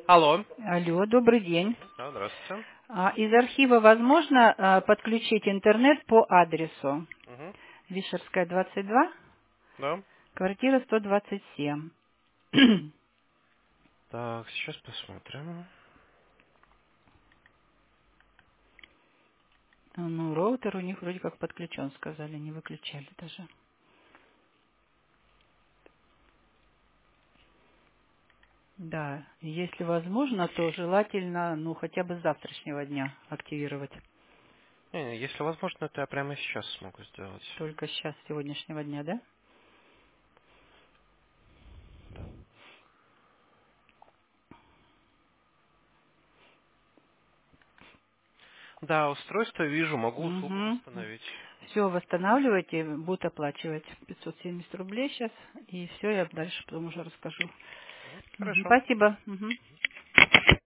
Алло. Алло, добрый день. Да, здравствуйте. Из архива возможно подключить интернет по адресу Угу. Вишерская, 22, Да. квартира 127. Так, сейчас посмотрим. Ну, роутер у них вроде как подключен, сказали, не выключали даже. Да, если возможно, то желательно, ну, хотя бы с завтрашнего дня активировать. Не, если возможно, то я прямо сейчас смогу сделать. Только сейчас, с сегодняшнего дня, да? Да, устройство вижу, могу услугу Угу. восстановить. Все, восстанавливайте, будут оплачивать 570 рублей сейчас. И все, я дальше потом уже расскажу. Хорошо. Спасибо. Мгм.